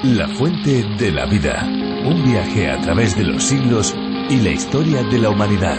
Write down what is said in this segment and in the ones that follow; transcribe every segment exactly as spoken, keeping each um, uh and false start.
La fuente de la vida. Un viaje a través de los siglos y la historia de la humanidad.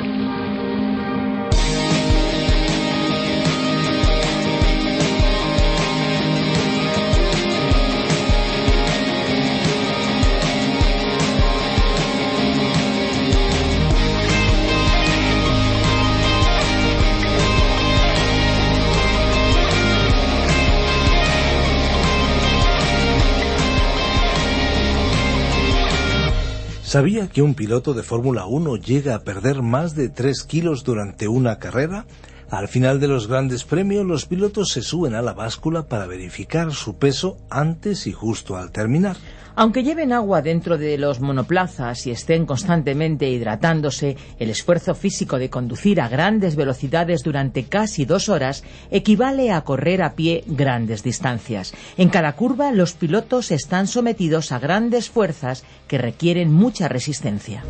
¿Sabía que un piloto de Fórmula uno llega a perder más de tres kilos durante una carrera? Al final de los grandes premios, los pilotos se suben a la báscula para verificar su peso antes y justo al terminar. Aunque lleven agua dentro de los monoplazas y estén constantemente hidratándose, el esfuerzo físico de conducir a grandes velocidades durante casi dos horas equivale a correr a pie grandes distancias. En cada curva, los pilotos están sometidos a grandes fuerzas que requieren mucha resistencia.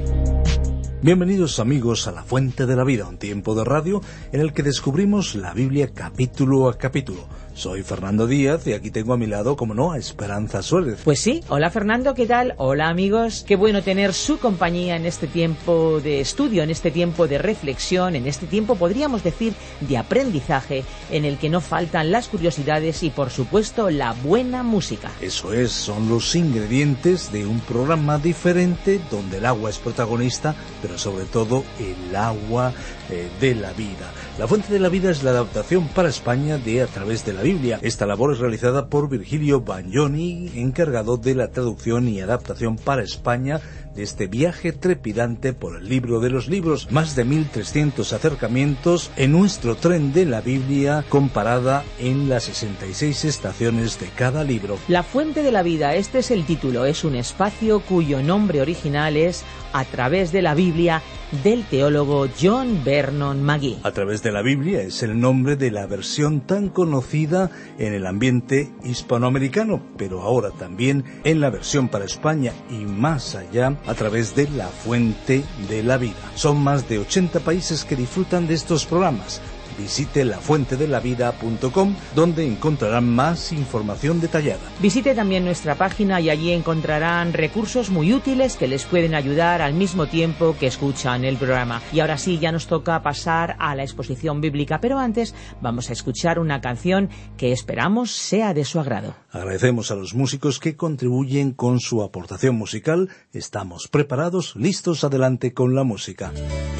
Bienvenidos amigos a La Fuente de la Vida, un tiempo de radio en el que descubrimos la Biblia capítulo a capítulo. Soy Fernando Díaz y aquí tengo a mi lado, como no, a Esperanza Suárez. Pues sí, hola Fernando, ¿qué tal? Hola amigos, qué bueno tener su compañía en este tiempo de estudio, en este tiempo de reflexión, en este tiempo, podríamos decir, de aprendizaje, en el que no faltan las curiosidades y, por supuesto, la buena música. Eso es, son los ingredientes de un programa diferente donde el agua es protagonista, pero sobre todo el agua eh, de la vida. La Fuente de la Vida es la adaptación para España de A través de la Biblia. Esta labor es realizada por Virgilio Bagnoni, encargado de la traducción y adaptación para España de este viaje trepidante por el libro de los libros. Más de mil trescientos acercamientos en nuestro tren de la Biblia, comparada en las sesenta y seis estaciones de cada libro. La Fuente de la Vida, este es el título, es un espacio cuyo nombre original es A través de la Biblia, del teólogo John Vernon Magee. A través de la Biblia es el nombre de la versión tan conocida en el ambiente hispanoamericano, pero ahora también en la versión para España y más allá, a través de La Fuente de la Vida. Son más de ochenta países que disfrutan de estos programas. Visite la fuente de la vida punto com, donde encontrarán más información detallada. Visite también nuestra página y allí encontrarán recursos muy útiles que les pueden ayudar al mismo tiempo que escuchan el programa. Y ahora sí, ya nos toca pasar a la exposición bíblica, pero antes vamos a escuchar una canción que esperamos sea de su agrado. Agradecemos a los músicos que contribuyen con su aportación musical. Estamos preparados, listos, adelante con la música.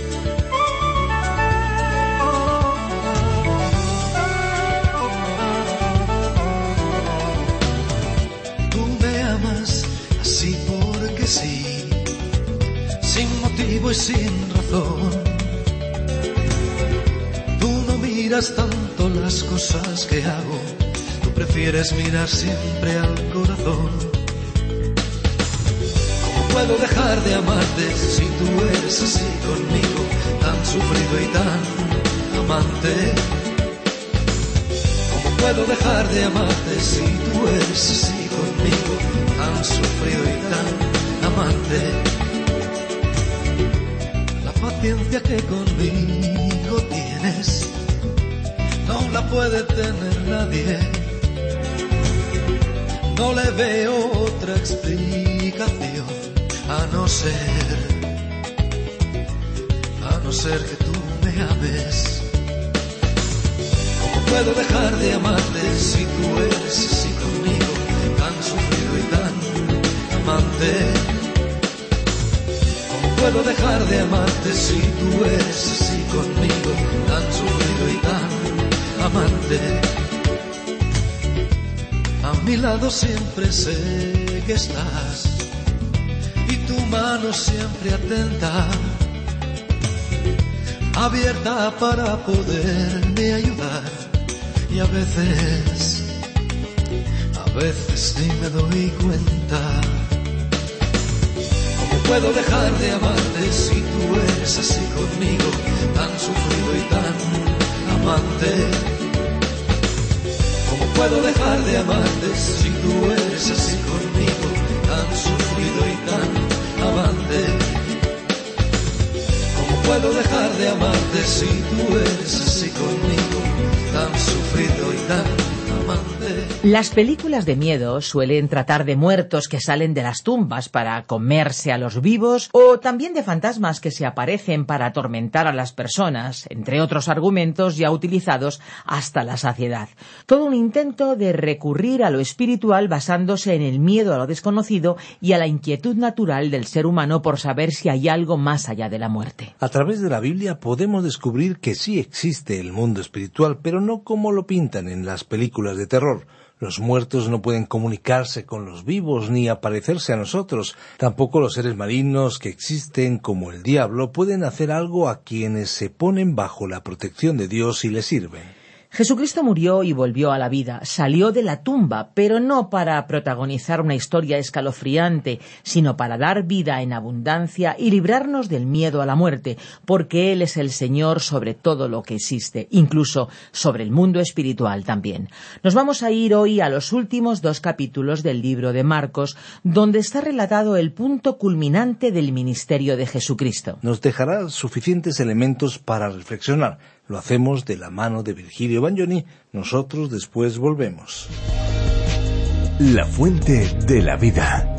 Sí, sin motivo y sin razón. Tú no miras tanto las cosas que hago, tú prefieres mirar siempre al corazón. ¿Cómo puedo dejar de amarte si tú eres así conmigo, tan sufrido y tan amante? ¿Cómo puedo dejar de amarte si tú eres así conmigo, tan sufrido y tan amante? La paciencia que conmigo tienes no la puede tener nadie. No le veo otra explicación a no ser, a no ser que tú me ames. ¿Cómo puedo dejar de amarte si tú eres así conmigo, tan sufrido y tan amante? Puedo dejar de amarte si tú eres así conmigo, tan sufrido y tan amante. A mi lado siempre sé que estás y tu mano siempre atenta, abierta para poderme ayudar. Y a veces, a veces ni me doy cuenta. Puedo dejar de amarte si tú eres así conmigo, tan sufrido y tan amante. ¿Cómo puedo dejar de amarte si tú eres así conmigo, tan sufrido y tan amante? ¿Cómo puedo dejar de amarte si tú eres así conmigo, tan sufrido y tan amante? Las películas de miedo suelen tratar de muertos que salen de las tumbas para comerse a los vivos, o también de fantasmas que se aparecen para atormentar a las personas, entre otros argumentos ya utilizados hasta la saciedad. Todo un intento de recurrir a lo espiritual basándose en el miedo a lo desconocido y a la inquietud natural del ser humano por saber si hay algo más allá de la muerte. A través de la Biblia podemos descubrir que sí existe el mundo espiritual, pero no como lo pintan en las películas de terror. Los muertos no pueden comunicarse con los vivos ni aparecerse a nosotros. Tampoco los seres malignos que existen, como el diablo, pueden hacer algo a quienes se ponen bajo la protección de Dios y le sirven. Jesucristo murió y volvió a la vida, salió de la tumba, pero no para protagonizar una historia escalofriante, sino para dar vida en abundancia y librarnos del miedo a la muerte, porque Él es el Señor sobre todo lo que existe, incluso sobre el mundo espiritual también. Nos vamos a ir hoy a los últimos dos capítulos del libro de Marcos, donde está relatado el punto culminante del ministerio de Jesucristo. Nos dejará suficientes elementos para reflexionar. Lo hacemos de la mano de Virgilio Bagnoni. Nosotros después volvemos. La fuente de la vida.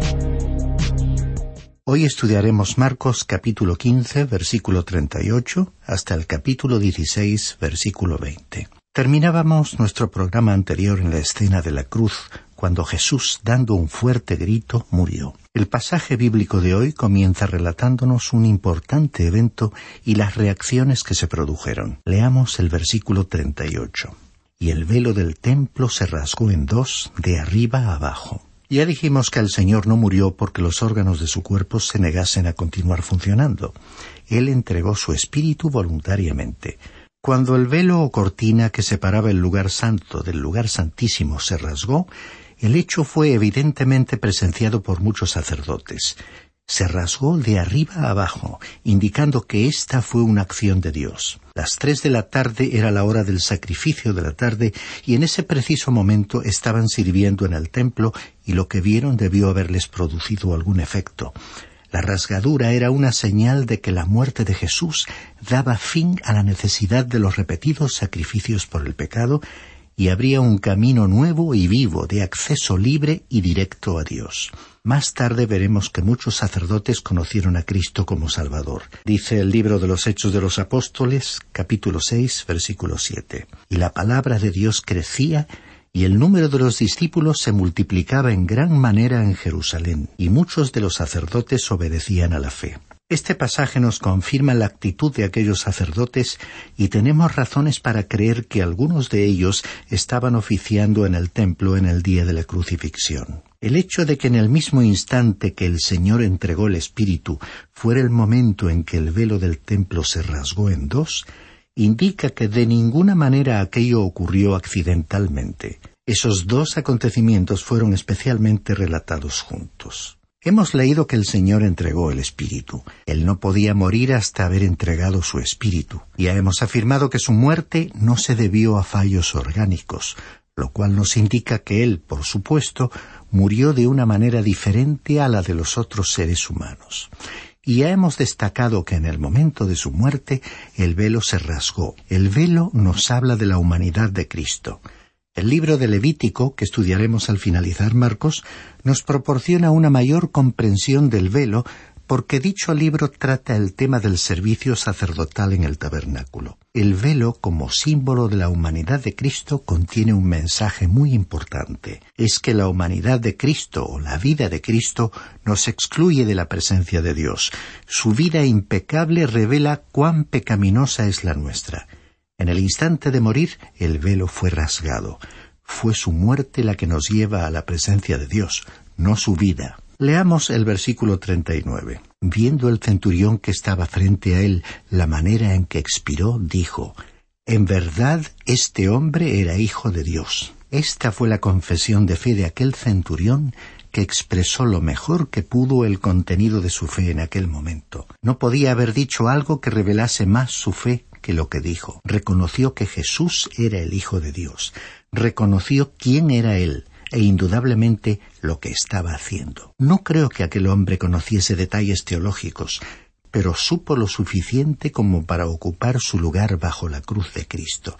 Hoy estudiaremos Marcos capítulo quince, versículo treinta y ocho, hasta el capítulo dieciséis, versículo veinte. Terminábamos nuestro programa anterior en la escena de la cruz, cuando Jesús, dando un fuerte grito, murió. El pasaje bíblico de hoy comienza relatándonos un importante evento y las reacciones que se produjeron. Leamos el versículo treinta y ocho. Y el velo del templo se rasgó en dos, de arriba a abajo. Ya dijimos que el Señor no murió porque los órganos de su cuerpo se negasen a continuar funcionando. Él entregó su espíritu voluntariamente. Cuando el velo o cortina que separaba el lugar santo del lugar santísimo se rasgó, el hecho fue evidentemente presenciado por muchos sacerdotes. Se rasgó de arriba a abajo, indicando que esta fue una acción de Dios. Las tres de la tarde era la hora del sacrificio de la tarde, y en ese preciso momento estaban sirviendo en el templo, y lo que vieron debió haberles producido algún efecto. La rasgadura era una señal de que la muerte de Jesús daba fin a la necesidad de los repetidos sacrificios por el pecado, y abría un camino nuevo y vivo de acceso libre y directo a Dios. Más tarde veremos que muchos sacerdotes conocieron a Cristo como Salvador. Dice el libro de los Hechos de los Apóstoles, capítulo seis, versículo siete. Y la palabra de Dios crecía, y el número de los discípulos se multiplicaba en gran manera en Jerusalén, y muchos de los sacerdotes obedecían a la fe. Este pasaje nos confirma la actitud de aquellos sacerdotes y tenemos razones para creer que algunos de ellos estaban oficiando en el templo en el día de la crucifixión. El hecho de que en el mismo instante que el Señor entregó el Espíritu fuera el momento en que el velo del templo se rasgó en dos, indica que de ninguna manera aquello ocurrió accidentalmente. Esos dos acontecimientos fueron especialmente relatados juntos. Hemos leído que el Señor entregó el Espíritu. Él no podía morir hasta haber entregado su Espíritu. Ya hemos afirmado que su muerte no se debió a fallos orgánicos, lo cual nos indica que Él, por supuesto, murió de una manera diferente a la de los otros seres humanos. Y ya hemos destacado que en el momento de su muerte el velo se rasgó. El velo nos habla de la humanidad de Cristo. El libro de Levítico, que estudiaremos al finalizar Marcos, nos proporciona una mayor comprensión del velo porque dicho libro trata el tema del servicio sacerdotal en el tabernáculo. El velo, como símbolo de la humanidad de Cristo, contiene un mensaje muy importante. Es que la humanidad de Cristo, o la vida de Cristo, nos excluye de la presencia de Dios. Su vida impecable revela cuán pecaminosa es la nuestra. En el instante de morir, el velo fue rasgado. Fue su muerte la que nos lleva a la presencia de Dios, no su vida. Leamos el versículo treinta y nueve. Viendo el centurión que estaba frente a él la manera en que expiró, dijo: «En verdad, este hombre era hijo de Dios». Esta fue la confesión de fe de aquel centurión que expresó lo mejor que pudo el contenido de su fe en aquel momento. No podía haber dicho algo que revelase más su fe que lo que dijo. Reconoció que Jesús era el Hijo de Dios. Reconoció quién era Él e indudablemente lo que estaba haciendo. No creo que aquel hombre conociese detalles teológicos, pero supo lo suficiente como para ocupar su lugar bajo la cruz de Cristo.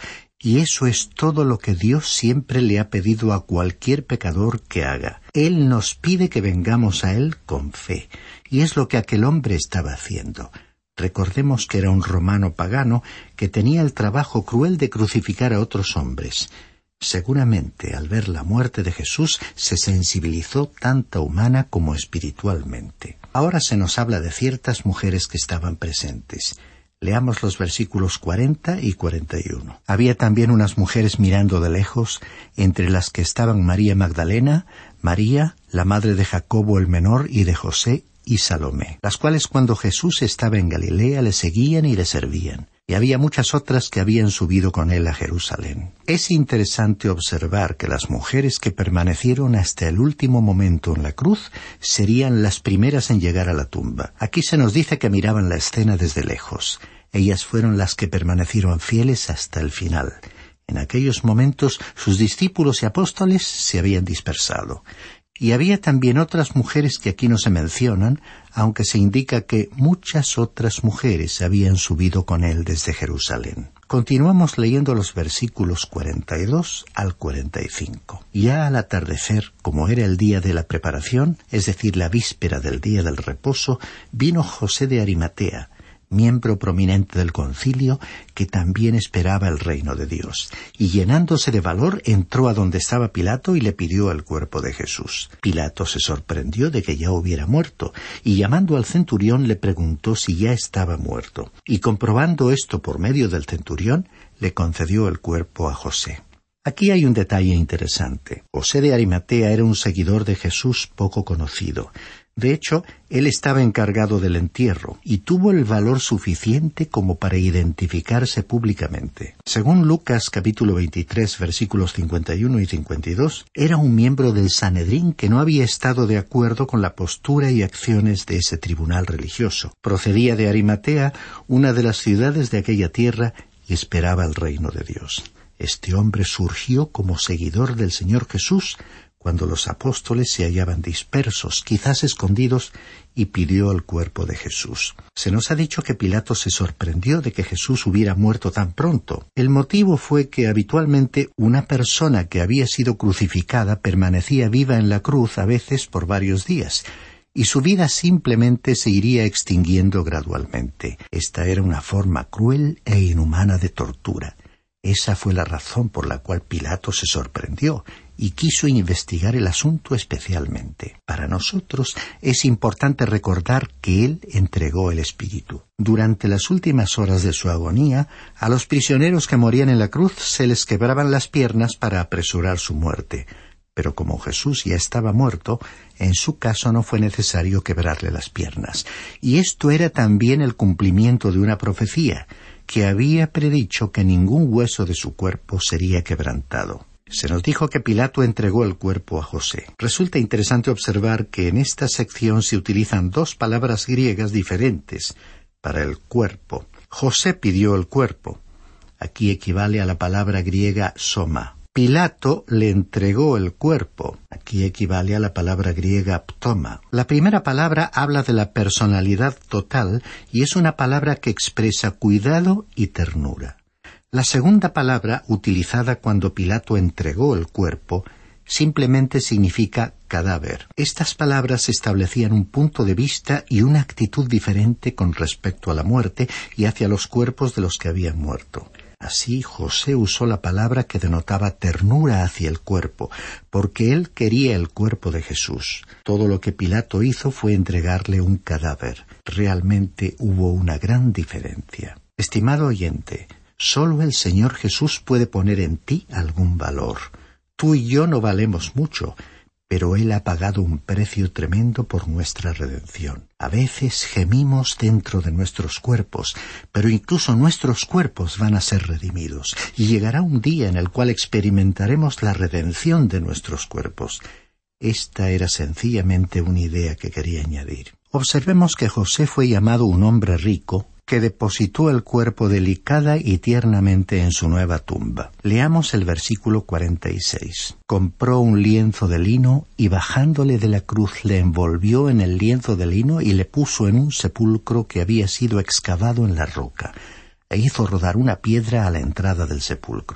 Y eso es todo lo que Dios siempre le ha pedido a cualquier pecador que haga. Él nos pide que vengamos a Él con fe, y es lo que aquel hombre estaba haciendo. Recordemos que era un romano pagano que tenía el trabajo cruel de crucificar a otros hombres. Seguramente, al ver la muerte de Jesús, se sensibilizó tanto humana como espiritualmente. Ahora se nos habla de ciertas mujeres que estaban presentes. Leamos los versículos cuarenta y cuarenta y uno. Había también unas mujeres mirando de lejos, entre las que estaban María Magdalena, María, la madre de Jacobo el menor y de José, y Salomé, las cuales cuando Jesús estaba en Galilea le seguían y le servían. Y había muchas otras que habían subido con él a Jerusalén. Es interesante observar que las mujeres que permanecieron hasta el último momento en la cruz serían las primeras en llegar a la tumba. Aquí se nos dice que miraban la escena desde lejos. Ellas fueron las que permanecieron fieles hasta el final. En aquellos momentos sus discípulos y apóstoles se habían dispersado. Y había también otras mujeres que aquí no se mencionan, aunque se indica que muchas otras mujeres habían subido con él desde Jerusalén. Continuamos leyendo los versículos cuarenta y dos al cuarenta y cinco. Ya al atardecer, como era el día de la preparación, es decir, la víspera del día del reposo, vino José de Arimatea, miembro prominente del concilio, que también esperaba el reino de Dios, y llenándose de valor entró a donde estaba Pilato y le pidió el cuerpo de Jesús. Pilato se sorprendió de que ya hubiera muerto, y llamando al centurión le preguntó si ya estaba muerto, y comprobando esto por medio del centurión, le concedió el cuerpo a José. Aquí hay un detalle interesante. José de Arimatea era un seguidor de Jesús poco conocido. De hecho, él estaba encargado del entierro y tuvo el valor suficiente como para identificarse públicamente. Según Lucas capítulo veintitrés versículos cincuenta y uno y cincuenta y dos, era un miembro del Sanedrín que no había estado de acuerdo con la postura y acciones de ese tribunal religioso. Procedía de Arimatea, una de las ciudades de aquella tierra, y esperaba el reino de Dios. Este hombre surgió como seguidor del Señor Jesús cuando los apóstoles se hallaban dispersos, quizás escondidos, y pidió el cuerpo de Jesús. Se nos ha dicho que Pilato se sorprendió de que Jesús hubiera muerto tan pronto. El motivo fue que habitualmente una persona que había sido crucificada permanecía viva en la cruz a veces por varios días, y su vida simplemente se iría extinguiendo gradualmente. Esta era una forma cruel e inhumana de tortura. Esa fue la razón por la cual Pilato se sorprendió y quiso investigar el asunto especialmente. Para nosotros es importante recordar que él entregó el espíritu. Durante las últimas horas de su agonía, a los prisioneros que morían en la cruz se les quebraban las piernas para apresurar su muerte. Pero como Jesús ya estaba muerto, en su caso no fue necesario quebrarle las piernas. Y esto era también el cumplimiento de una profecía, que había predicho que ningún hueso de su cuerpo sería quebrantado. Se nos dijo que Pilato entregó el cuerpo a José. Resulta interesante observar que en esta sección se utilizan dos palabras griegas diferentes para el cuerpo. José pidió el cuerpo. Aquí equivale a la palabra griega soma. Pilato le entregó el cuerpo. Aquí equivale a la palabra griega ptoma. La primera palabra habla de la personalidad total y es una palabra que expresa cuidado y ternura. La segunda palabra, utilizada cuando Pilato entregó el cuerpo, simplemente significa cadáver. Estas palabras establecían un punto de vista y una actitud diferente con respecto a la muerte y hacia los cuerpos de los que habían muerto. Así, José usó la palabra que denotaba ternura hacia el cuerpo, porque él quería el cuerpo de Jesús. Todo lo que Pilato hizo fue entregarle un cadáver. Realmente hubo una gran diferencia. Estimado oyente, solo el Señor Jesús puede poner en ti algún valor. Tú y yo no valemos mucho, pero Él ha pagado un precio tremendo por nuestra redención. A veces gemimos dentro de nuestros cuerpos, pero incluso nuestros cuerpos van a ser redimidos, y llegará un día en el cual experimentaremos la redención de nuestros cuerpos. Esta era sencillamente una idea que quería añadir. Observemos que José fue llamado un hombre rico, que depositó el cuerpo delicada y tiernamente en su nueva tumba. Leamos el versículo cuarenta y seis. Compró un lienzo de lino y bajándole de la cruz le envolvió en el lienzo de lino y le puso en un sepulcro que había sido excavado en la roca, e hizo rodar una piedra a la entrada del sepulcro.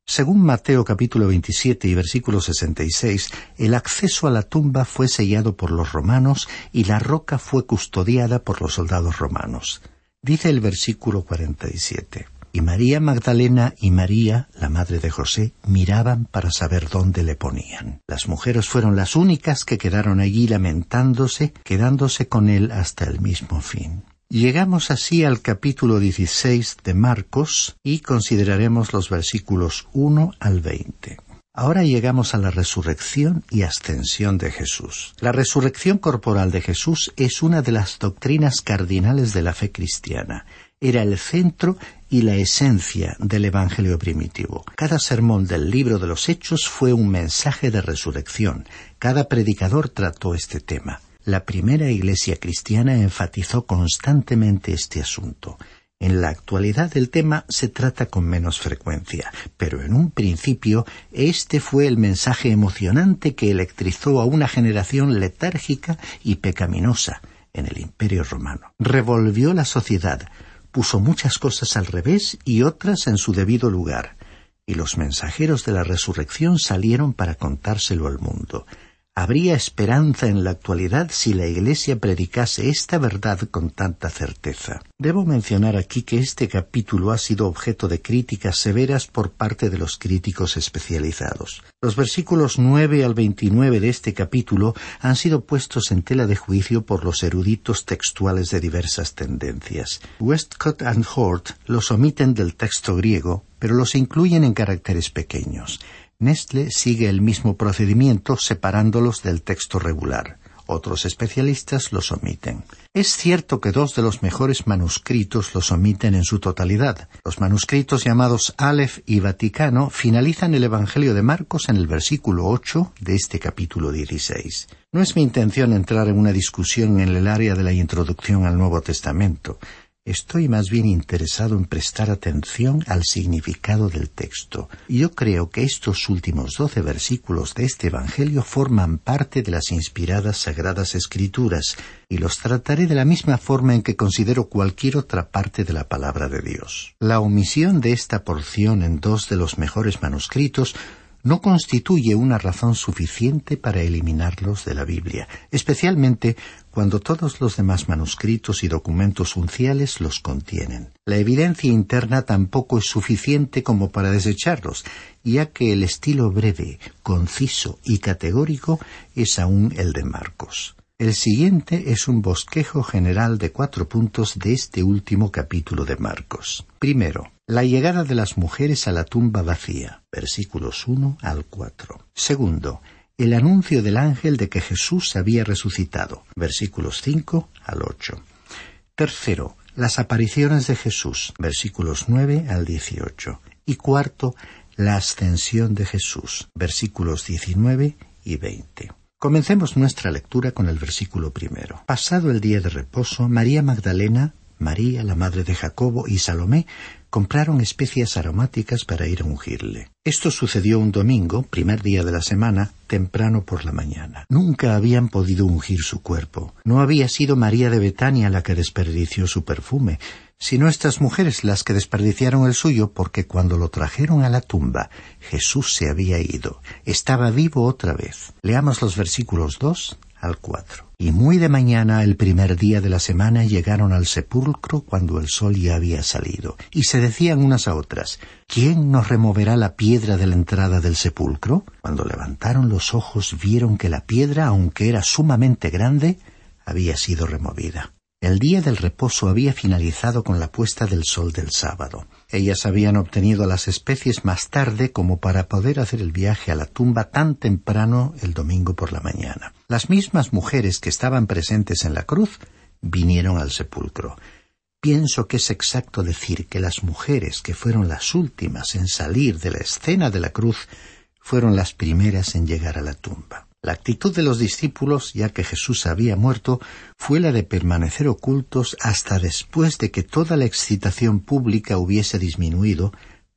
Según Mateo capítulo veintisiete y versículo sesenta y seis, el acceso a la tumba fue sellado por los romanos y la roca fue custodiada por los soldados romanos. Dice el versículo cuarenta y siete. Y María Magdalena y María, la madre de José, miraban para saber dónde le ponían. Las mujeres fueron las únicas que quedaron allí lamentándose, quedándose con él hasta el mismo fin. Llegamos así al capítulo dieciséis de Marcos y consideraremos los versículos uno al veinte. Ahora llegamos a la resurrección y ascensión de Jesús. La resurrección corporal de Jesús es una de las doctrinas cardinales de la fe cristiana. Era el centro y la esencia del Evangelio primitivo. Cada sermón del libro de los Hechos fue un mensaje de resurrección. Cada predicador trató este tema. La primera iglesia cristiana enfatizó constantemente este asunto. En la actualidad el tema se trata con menos frecuencia, pero en un principio este fue el mensaje emocionante que electrizó a una generación letárgica y pecaminosa en el Imperio Romano. Revolvió la sociedad, puso muchas cosas al revés y otras en su debido lugar, y los mensajeros de la resurrección salieron para contárselo al mundo. ¿Habría esperanza en la actualidad si la Iglesia predicase esta verdad con tanta certeza? Debo mencionar aquí que este capítulo ha sido objeto de críticas severas por parte de los críticos especializados. Los versículos nueve al veintinueve de este capítulo han sido puestos en tela de juicio por los eruditos textuales de diversas tendencias. Westcott and Hort los omiten del texto griego, pero los incluyen en caracteres pequeños. Nestle sigue el mismo procedimiento separándolos del texto regular. Otros especialistas los omiten. Es cierto que dos de los mejores manuscritos los omiten en su totalidad. Los manuscritos llamados Aleph y Vaticano finalizan el Evangelio de Marcos en el versículo ocho de este capítulo dieciséis. No es mi intención entrar en una discusión en el área de la introducción al Nuevo Testamento. Estoy más bien interesado en prestar atención al significado del texto. Yo creo que estos últimos doce versículos de este Evangelio forman parte de las inspiradas Sagradas Escrituras, y los trataré de la misma forma en que considero cualquier otra parte de la palabra de Dios. La omisión de esta porción en dos de los mejores manuscritos no constituye una razón suficiente para eliminarlos de la Biblia, especialmente cuando todos los demás manuscritos y documentos unciales los contienen. La evidencia interna tampoco es suficiente como para desecharlos, ya que el estilo breve, conciso y categórico es aún el de Marcos. El siguiente es un bosquejo general de cuatro puntos de este último capítulo de Marcos. Primero, la llegada de las mujeres a la tumba vacía, versículos uno al cuatro. Segundo, el anuncio del ángel de que Jesús había resucitado, versículos cinco al ocho. Tercero, las apariciones de Jesús, versículos nueve al dieciocho. Y cuarto, la ascensión de Jesús, versículos diecinueve y veinte. Comencemos nuestra lectura con el versículo primero. Pasado el día de reposo, María Magdalena, María, la madre de Jacobo, y Salomé compraron especias aromáticas para ir a ungirle. Esto sucedió un domingo, primer día de la semana, temprano por la mañana. Nunca habían podido ungir su cuerpo. No había sido María de Betania la que desperdició su perfume, sino estas mujeres las que desperdiciaron el suyo, porque cuando lo trajeron a la tumba, Jesús se había ido. Estaba vivo otra vez. Leamos los versículos dos al cuatro. Y muy de mañana, el primer día de la semana, llegaron al sepulcro cuando el sol ya había salido, y se decían unas a otras: ¿Quién nos removerá la piedra de la entrada del sepulcro? Cuando levantaron los ojos, vieron que la piedra, aunque era sumamente grande, había sido removida. El día del reposo había finalizado con la puesta del sol del sábado. Ellas habían obtenido las especies más tarde como para poder hacer el viaje a la tumba tan temprano el domingo por la mañana. Las mismas mujeres que estaban presentes en la cruz vinieron al sepulcro. Pienso que es exacto decir que las mujeres que fueron las últimas en salir de la escena de la cruz fueron las primeras en llegar a la tumba. La actitud de los discípulos, ya que Jesús había muerto, fue la de permanecer ocultos hasta después de que toda la excitación pública hubiese disminuido,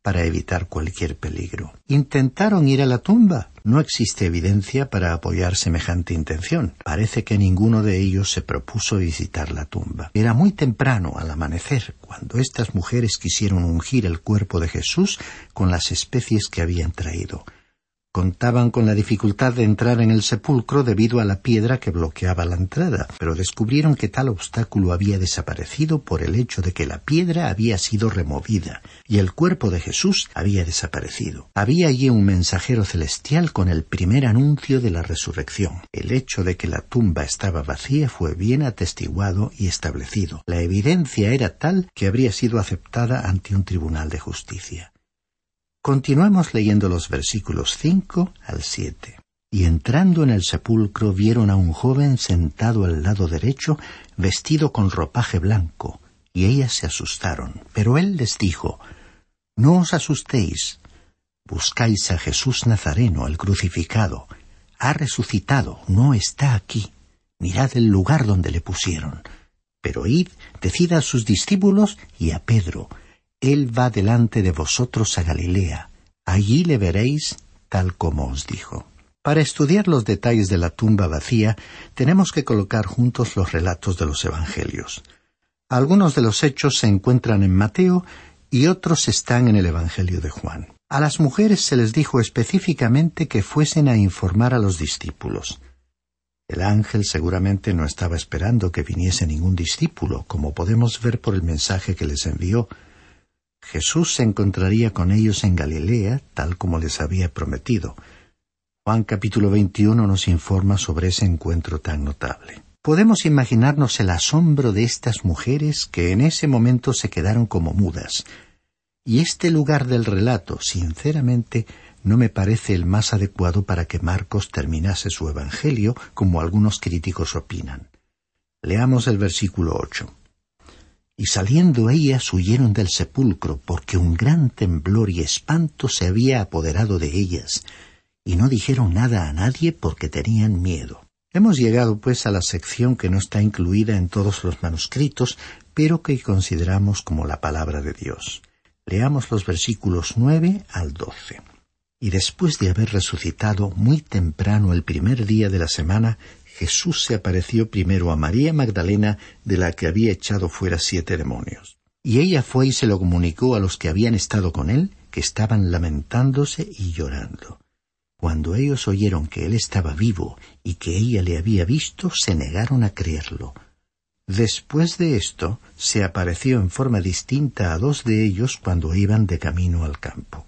para evitar cualquier peligro. Intentaron ir a la tumba. No existe evidencia para apoyar semejante intención. Parece que ninguno de ellos se propuso visitar la tumba. Era muy temprano, al amanecer, cuando estas mujeres quisieron ungir el cuerpo de Jesús con las especies que habían traído. Contaban con la dificultad de entrar en el sepulcro debido a la piedra que bloqueaba la entrada, pero descubrieron que tal obstáculo había desaparecido por el hecho de que la piedra había sido removida y el cuerpo de Jesús había desaparecido. Había allí un mensajero celestial con el primer anuncio de la resurrección. El hecho de que la tumba estaba vacía fue bien atestiguado y establecido. La evidencia era tal que habría sido aceptada ante un tribunal de justicia. Continuamos leyendo los versículos cinco al siete. Y entrando en el sepulcro vieron a un joven sentado al lado derecho, vestido con ropaje blanco, y ellas se asustaron. Pero él les dijo: No os asustéis. Buscáis a Jesús Nazareno, el crucificado. Ha resucitado, no está aquí. Mirad el lugar donde le pusieron. Pero id, decid a sus discípulos y a Pedro: Él va delante de vosotros a Galilea. Allí le veréis tal como os dijo. Para estudiar los detalles de la tumba vacía, tenemos que colocar juntos los relatos de los evangelios. Algunos de los hechos se encuentran en Mateo y otros están en el Evangelio de Juan. A las mujeres se les dijo específicamente que fuesen a informar a los discípulos. El ángel seguramente no estaba esperando que viniese ningún discípulo, como podemos ver por el mensaje que les envió. Jesús se encontraría con ellos en Galilea, tal como les había prometido. Juan capítulo veintiuno nos informa sobre ese encuentro tan notable. Podemos imaginarnos el asombro de estas mujeres que en ese momento se quedaron como mudas. Y este lugar del relato, sinceramente, no me parece el más adecuado para que Marcos terminase su evangelio, como algunos críticos opinan. Leamos el versículo ocho. Y saliendo ellas huyeron del sepulcro, porque un gran temblor y espanto se había apoderado de ellas, y no dijeron nada a nadie porque tenían miedo. Hemos llegado pues a la sección que no está incluida en todos los manuscritos, pero que consideramos como la palabra de Dios. Leamos los versículos nueve al doce. Y después de haber resucitado muy temprano el primer día de la semana, Jesús se apareció primero a María Magdalena, de la que había echado fuera siete demonios. Y ella fue y se lo comunicó a los que habían estado con él, que estaban lamentándose y llorando. Cuando ellos oyeron que él estaba vivo y que ella le había visto, se negaron a creerlo. Después de esto, se apareció en forma distinta a dos de ellos cuando iban de camino al campo.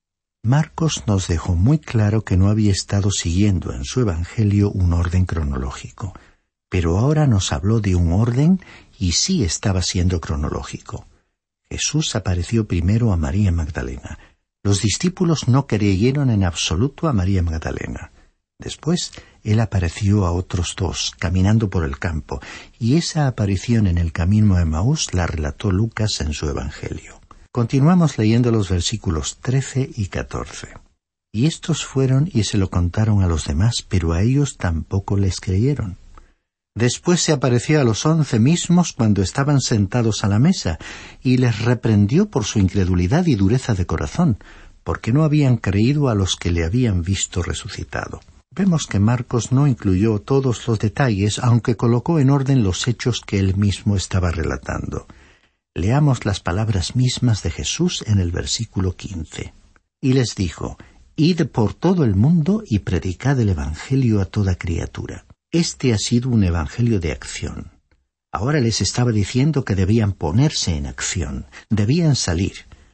Marcos nos dejó muy claro que no había estado siguiendo en su evangelio un orden cronológico, pero ahora nos habló de un orden y sí estaba siendo cronológico. Jesús apareció primero a María Magdalena. Los discípulos no creyeron en absoluto a María Magdalena. Después, él apareció a otros dos, caminando por el campo, y esa aparición en el camino a Emaús la relató Lucas en su evangelio. Continuamos leyendo los versículos trece y catorce. Y estos fueron y se lo contaron a los demás, pero a ellos tampoco les creyeron. Después se apareció a los once mismos cuando estaban sentados a la mesa, y les reprendió por su incredulidad y dureza de corazón, porque no habían creído a los que le habían visto resucitado. Vemos que Marcos no incluyó todos los detalles, aunque colocó en orden los hechos que él mismo estaba relatando. Leamos las palabras mismas de Jesús en el versículo quince. Y les dijo: Id por todo el mundo y predicad el evangelio a toda criatura. Este ha sido un evangelio de acción. Ahora les estaba diciendo que debían ponerse en acción, debían salir.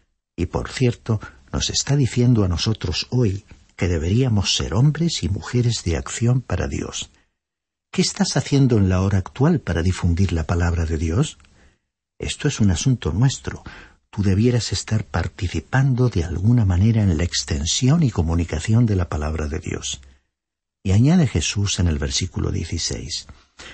Y por cierto, nos está diciendo a nosotros hoy que deberíamos ser hombres y mujeres de acción para Dios. ¿Qué estás haciendo en la hora actual para difundir la palabra de Dios? Esto es un asunto nuestro. Tú debieras estar participando de alguna manera en la extensión y comunicación de la palabra de Dios. Y añade Jesús en el versículo dieciséis: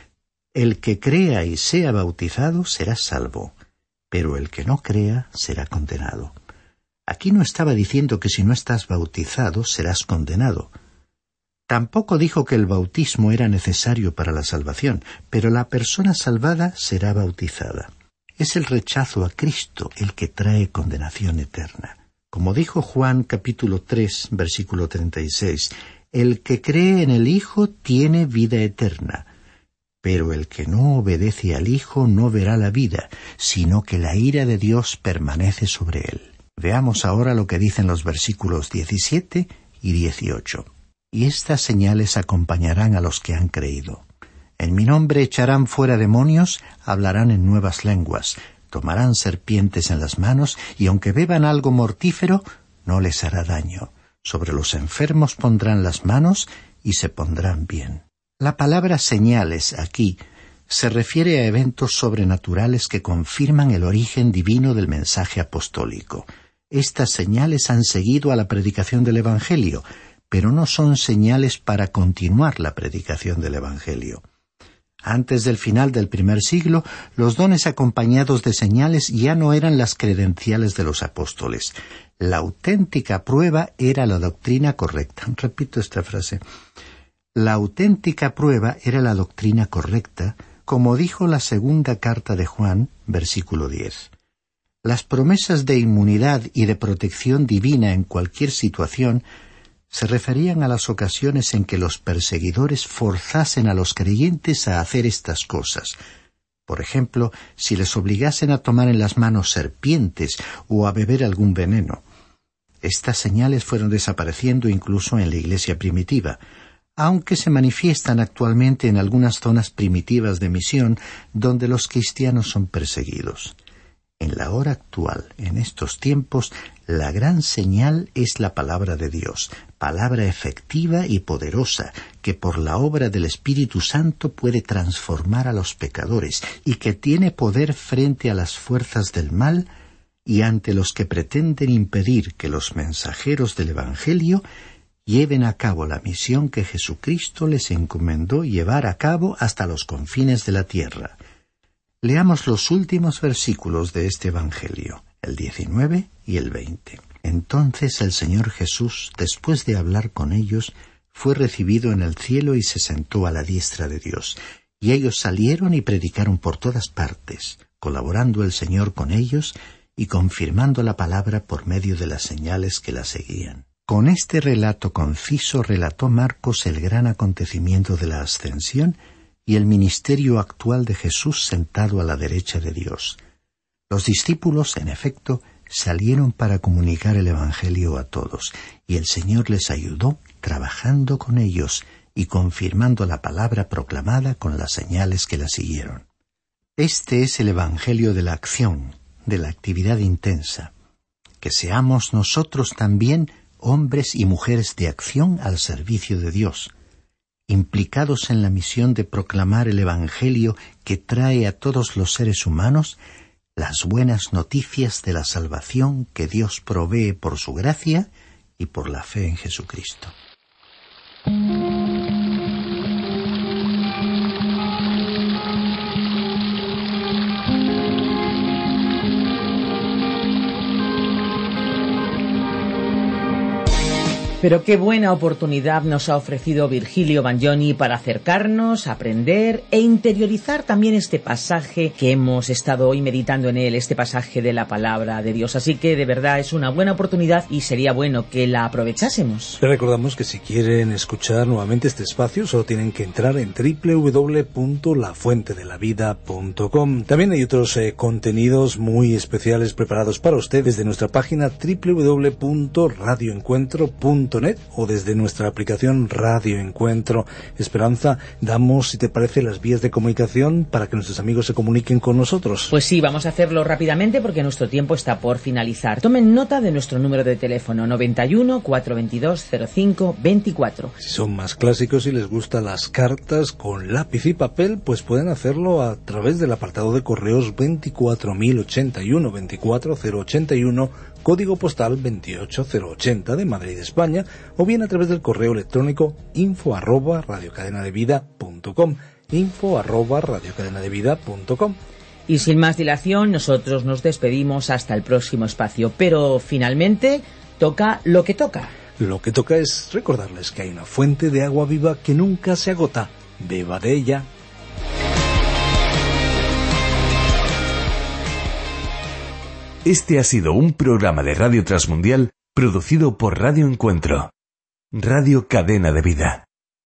El que crea y sea bautizado será salvo, pero el que no crea será condenado. Aquí no estaba diciendo que si no estás bautizado serás condenado. Tampoco dijo que el bautismo era necesario para la salvación, pero la persona salvada será bautizada. Es el rechazo a Cristo el que trae condenación eterna. Como dijo Juan capítulo tres, versículo treinta y seis, el que cree en el Hijo tiene vida eterna, pero el que no obedece al Hijo no verá la vida, sino que la ira de Dios permanece sobre él. Veamos ahora lo que dicen los versículos diecisiete y dieciocho. Y estas señales acompañarán a los que han creído. En mi nombre echarán fuera demonios, hablarán en nuevas lenguas, tomarán serpientes en las manos, y aunque beban algo mortífero, no les hará daño. Sobre los enfermos pondrán las manos y se pondrán bien. La palabra señales aquí se refiere a eventos sobrenaturales que confirman el origen divino del mensaje apostólico. Estas señales han seguido a la predicación del Evangelio, pero no son señales para continuar la predicación del Evangelio. Antes del final del primer siglo, los dones acompañados de señales ya no eran las credenciales de los apóstoles. La auténtica prueba era la doctrina correcta. Repito esta frase. La auténtica prueba era la doctrina correcta, como dijo la segunda carta de Juan, versículo diez. Las promesas de inmunidad y de protección divina en cualquier situación se referían a las ocasiones en que los perseguidores forzasen a los creyentes a hacer estas cosas. Por ejemplo, si les obligasen a tomar en las manos serpientes o a beber algún veneno. Estas señales fueron desapareciendo incluso en la iglesia primitiva, aunque se manifiestan actualmente en algunas zonas primitivas de misión donde los cristianos son perseguidos. En la hora actual, en estos tiempos, la gran señal es la palabra de Dios, palabra efectiva y poderosa, que por la obra del Espíritu Santo puede transformar a los pecadores y que tiene poder frente a las fuerzas del mal y ante los que pretenden impedir que los mensajeros del Evangelio lleven a cabo la misión que Jesucristo les encomendó llevar a cabo hasta los confines de la tierra. Leamos los últimos versículos de este Evangelio, el diecinueve y el veinte. Entonces el Señor Jesús, después de hablar con ellos, fue recibido en el cielo y se sentó a la diestra de Dios. Y ellos salieron y predicaron por todas partes, colaborando el Señor con ellos y confirmando la palabra por medio de las señales que la seguían. Con este relato conciso relató Marcos el gran acontecimiento de la ascensión y el ministerio actual de Jesús sentado a la derecha de Dios. Los discípulos, en efecto, salieron para comunicar el Evangelio a todos, y el Señor les ayudó trabajando con ellos y confirmando la palabra proclamada con las señales que la siguieron. Este es el Evangelio de la acción, de la actividad intensa. Que seamos nosotros también hombres y mujeres de acción al servicio de Dios, implicados en la misión de proclamar el Evangelio que trae a todos los seres humanos las buenas noticias de la salvación que Dios provee por su gracia y por la fe en Jesucristo. Pero qué buena oportunidad nos ha ofrecido Virgilio Bagnoni para acercarnos, aprender e interiorizar también este pasaje que hemos estado hoy meditando en él, este pasaje de la palabra de Dios. Así que de verdad es una buena oportunidad y sería bueno que la aprovechásemos. Les recordamos que si quieren escuchar nuevamente este espacio solo tienen que entrar en doble u doble u doble u punto la fuente de la vida punto com. También hay otros eh, contenidos muy especiales preparados para ustedes desde nuestra página doble u doble u doble u punto radio encuentro punto net o desde nuestra aplicación Radio Encuentro. Esperanza, damos, si te parece, las vías de comunicación para que nuestros amigos se comuniquen con nosotros. Pues sí, vamos a hacerlo rápidamente porque nuestro tiempo está por finalizar. Tomen nota de nuestro número de teléfono noventa y uno, cuatrocientos veintidós, cero cinco veinticuatro. Si son más clásicos y les gustan las cartas con lápiz y papel, pues pueden hacerlo a través del apartado de correos veinticuatro mil ochenta y uno, veinticuatro mil ochenta y uno, código postal veintiocho mil ochenta de Madrid, España, o bien a través del correo electrónico info arroba radiocadenadevida punto com, info arroba radiocadenadevida punto com. Y sin más dilación, nosotros nos despedimos hasta el próximo espacio, pero finalmente toca lo que toca. Lo que toca es recordarles que hay una fuente de agua viva que nunca se agota. Beba de ella. Este ha sido un programa de Radio Transmundial producido por Radio Encuentro, Radio Cadena de Vida.